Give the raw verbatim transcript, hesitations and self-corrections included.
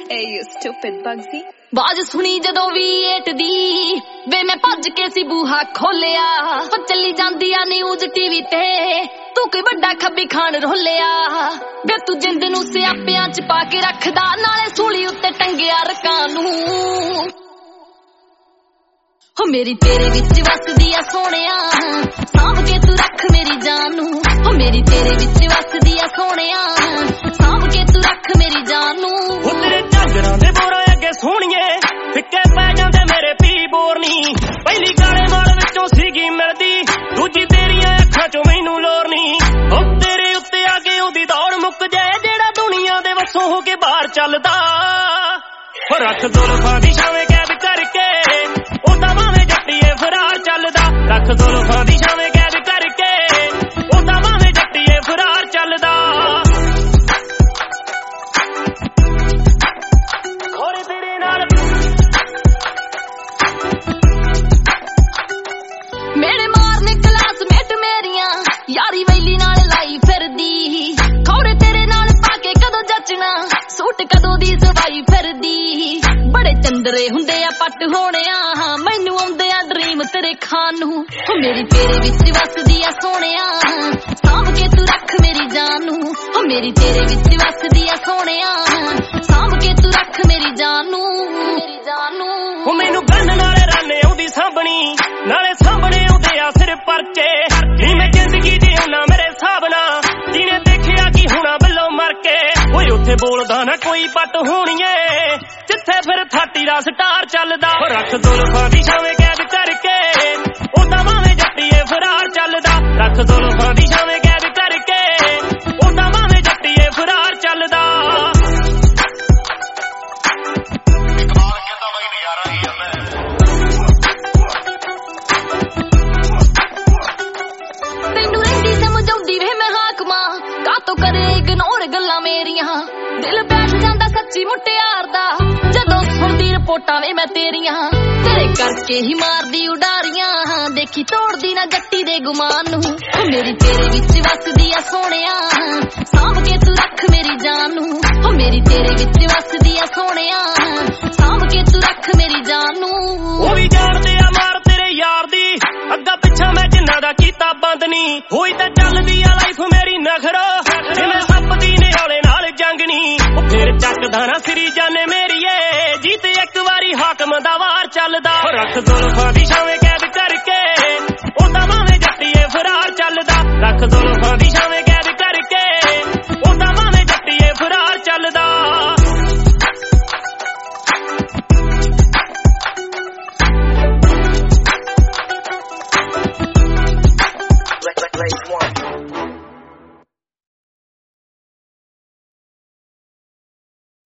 Hey, you stupid Bugsy. ਬਾਜ ਸੁਣੀ ਜਦੋਂ ਵੀ ਏਟ ਦੀ ਵੇ ਮੈਂ ਭੱਜ ਕੇ ਸੀ ਬੂਹਾ ਖੋਲਿਆ ਉਹ ਚੱਲੀ ਜਾਂਦੀ ਆ ਨਿਊਜ਼ ਟੀਵੀ ਤੇ ਤੂੰ ਕੋਈ ਵੱਡਾ ਖੱਬੀ ਖਾਨ ਰੋਲਿਆ ਵੇ ਤੂੰ ਜਿੰਦ ਨੂੰ ਸਿਆਪਿਆਂ ਚ ਪਾ ਕੇ ਰੱਖਦਾ ਨਾਲੇ ਸੂਲੀ ਉੱਤੇ ਟੰਗਿਆ ਰਕਾਂ ਨੂੰ ਹੋ ਮੇਰੀ ਤੇਰੇ ਵਿੱਚ ਵਸਦੀ ਆ ਸੋਹਣਿਆ ਸਾਂਭ ਕੇ ਤੂੰ ਰੱਖ ਮੇਰੀ ਜਾਨ ਨੂੰ ਹੋ ਮੇਰੀ ਤੇਰੇ ਵਿੱਚ ਵਸਦੀ ਆ ਸੋਹਣਿਆ ਸਾਂਭ ਕੇ ਤੂੰ ਰੱਖ ਮੇਰੀ ਜਾਨ ਨੂੰ ਹੋ ਤੇਰੇ ਝਾਂਜਰਾਂ ਦੇ ਬੋਰਾਂ ਅੱਗੇ ਸੋਹਣੀਏ ਫਿੱਕੇ ਪੈ ਜਾਂਦੇ ਮੇਰੇ ਪੀ ਬੋਰਨੀ ਪਹਿਲੀ ਕਾਲੇ ਮਾਲ ਵਿੱਚੋਂ ਸੀਗੀ ਮਿਲਦੀ ਦੂਜੀ ਤੇਰੀਆਂ ਅੱਖਾਂ ਚੋਂ ਮੈਨੂੰ ਲੋਰ ਨਹੀਂ ਹੋ ਤੇਰੇ ਉੱਤੇ ਆ ਕੇ ਉਹਦੀ ਦੌੜ ਮੁੱਕ ਜਾਏ ਜਿਹੜਾ ਦੁਨੀਆ ਦੇ ਵੱਸੋਂ ਹੋ ਕੇ ਬਾਹਰ ਚੱਲਦਾ ਹੋ ਰੱਖ ਦੋ ਲੋਕਾਂ ਦੀ ਛਾਵੇਂ ਕੈਦ ਕਰਕੇ ਉਹਦਾ ਭਾਵੇਂ ਜੱਟੀਏ ਫਰਾਰ ਚੱਲਦਾ ਰੱਖ ਦੋ ਲੋਕਾਂ ਦੀ ਛਾਵੇਂ ਕੈਦ ਕਰਕੇ ਉਹਦਾ ਭਾਵੇਂ ਜੱਟੀਏ ਫਰਾਰ ਚੱਲਦਾ ਖੋਰੇ ਤੇਰੇ ਨਾਲ ਮੇਰੇ ਮਾਰਨੇ ਕਲਾਸਮੇਟ ਮੇਰੀਆਂ ਯਾਰੀ ਵੈਲੀ ਨਾਲ ਲਾਈ ਫਿਰਦੀ ਖੌਰੇ ਤੇਰੇ ਨਾਲ ਪਾ ਕੇ ਕਦੋਂ ਜੱਚਣਾ ਸੂਟ ਕਦੋਂ ਦੀ ਸਵਾਈ ਫਿਰਦੀ ਬੜੇ ਚੰਦਰੇ ਹੁੰਦੇ ਆ ਪੱਟ ਹੋਣਿਆ ਮੈਨੂੰ ਆਉਂਦੇ ਆ ਡ੍ਰੀਮ ਤੇਰੇ ਖਾਨ ਨੂੰ ਹੋ ਮੇਰੀ ਤੇਰੇ ਵਿੱਚ ਵਸਦੀ ਆ ਸੋਹਣਿਆ ਸਾਂਭ ਕੇ ਤੂੰ ਰੱਖ ਮੇਰੀ ਜਾਨ ਨੂੰ ਹੋ ਮੇਰੀ ਤੇਰੇ ਵਿੱਚ ਵਸਦੀ ਆ ਸੋਹਣਿਆ ਸਾਂਭ ਕੇ ਤੂੰ ਰੱਖ ਮੇਰੀ ਜਾਨ ਨੂੰ ਮੇਰੀ ਜਾਨ ਨੂੰ ਹੋ ਮੈਨੂੰ ਗੰਨ ਨਾਲੇ ਰਾਨੇ ਆਉਂਦੀ ਸਾਂਭਣੀ ਨਾਲੇ ਸਾਂਭਣੇ ਆਉਂਦੇ ਆ ਸਿਰ ਪਰਚੇ ਨੀ ਮੈਂ ਜ਼ਿੰਦਗੀ ਜਿਉਣਾ ਮੇਰੇ ਹਿਸਾਬ ਨਾਲ ਜਿਹਨੇ ਦੇਖਿਆ ਕੀ ਹੋਣਾ ਵੱਲੋਂ ਮਰ ਕੇ ਓਏ ਉੱਥੇ ਬੋਲਦਾ ਨਾ ਕੋਈ ਪੱਟ ਹੋਣੀਏ ਜਿੱਥੇ ਫਿਰ ਥਾਟੀ ਦਾ ਸਟਾਰ ਚੱਲਦਾ ਰੱਖ ਦੋ ਲੋਕਾਂ ਦੀ ਛਾਵੇਂ ਕੈਦ ਕਰਕੇ ਉਹਦਾ ਭਾਵੇਂ ਜੱਟੀਏ ਫਰਾਰ ਚੱਲਦਾ ਰੱਖ ਦੋ ਲੋਕਾਂ ਦੀ ਛਾਵੇਂ ਕੈਦ ਕਰਕੇ ਉਹਦਾ ਭਾਵੇਂ ਜੱਟੀਏ ਫਰਾਰ ਚੱਲਦਾ ਤੈਨੂੰ ਰਹਿੰਦੀ ਸਮਝਾਉਂਦੀ ਵੇ ਮੈਂ ਹਾਕਮਾਂ ਕਾਤੋਂ ਕਰੇ ਇਗਨੋਰ ਗੱਲਾਂ ਮੇਰੀਆਂ ਦਿਲ ਬੈਠ ਜਾਂਦਾ ਸੱਚੀ ਮੁਟਿਆਰ ਦਾ ਜਦੋਂ ਸੁਣਦੀ ਰਿਪੋਰਟਾਂ ਵੇ ਮੈਂ ਤੇਰੀਆਂ ਤੇਰੇ ਕਰਕੇ ਹੀ ਮਾਰਦੀ ਉਡਾਰੀਆਂ ਦੇਖੀ ਤੋੜਦੀ ਨਾ ਜੱਟੀ ਦੇ ਗੁਮਾਨ ਨੂੰ ਹੋ ਮੇਰੀ ਤੇਰੇ ਵਿੱਚ ਵਸਦੀ ਆ ਸੋਹਣਿਆ ਸਾਂਭ ਕੇ ਤੂੰ ਰੱਖ ਮੇਰੀ ਜਾਨ ਨੂੰ ਹੋ ਮੇਰੀ ਤੇਰੇ ਵਿੱਚ ਵਸਦੀ ਆ ਸੋਹਣਿਆ ਸਾਂਭ ਕੇ ਤੂੰ ਰੱਖ ਮੇਰੀ ਜਾਨ ਨੂੰ ਉਹ ਵੀ ਜਾਣਦੇ ਆ ਮਾਰ ਤੇਰੇ ਯਾਰ ਦੀ ਅੱਗਾ ਪਿੱਛਾ ਮੈਂ ਜਿੰਨਾ ਦਾ ਕੀਤਾ ਬੰਦ ਨਹੀਂ ਹੋਈ ਤਾਂ ਚੱਲਦੀ ਆ ਲਾਈਫ ਮੇਰੀ ਨਖਰਾ ਜਿਵੇਂ ਸੱਪ ਦੀ ਨਿਹਾਲੇ ਨਾਲ ਜੰਗਣੀ ਉਹ ਫੇਰ ਚੱਕਦਾ ਨਾ ਸਰੀ ਜਾਨੇ ਮੇਰੀਏ ਜੀਤ ਇੱਕ ਵਾਰੀ ਹਾਕਮ ਦਾ ਵਾਰ ਚੱਲਦਾ ਰੱਖ ਦੋ ਲੋਕਾਂ ਦੀ ਛਾਵੇਂ ਕੈਦ ਕਰਕੇ ਉਹਦਾ ਭਾਵੇਂ ਜੱਟੀਏ ਫਰਾਰ ਚੱਲਦਾ ਰੱਖ ਦੋ ਲੋਕਾਂ ਦੀ ਛਾਵੇਂ ਕੈਦ ਕਰਕੇ ਉਹਦਾ ਭਾਵੇਂ ਜੱਟੀਏ ਫਰਾਰ ਚੱਲਦਾ Like, like, like one.